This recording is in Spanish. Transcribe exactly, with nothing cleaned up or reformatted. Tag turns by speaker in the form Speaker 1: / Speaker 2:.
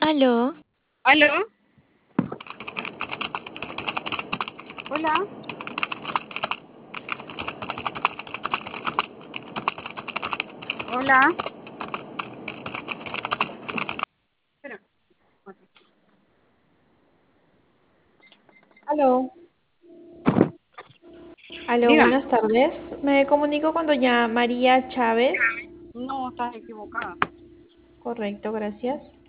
Speaker 1: Aló,
Speaker 2: ¿Aló? Hola. Hola. Espera.
Speaker 3: Aló, aló,
Speaker 2: Dígame.
Speaker 3: buenas tardes. Me comunico con doña María Chávez.
Speaker 2: No, estás equivocada.
Speaker 3: Correcto, gracias.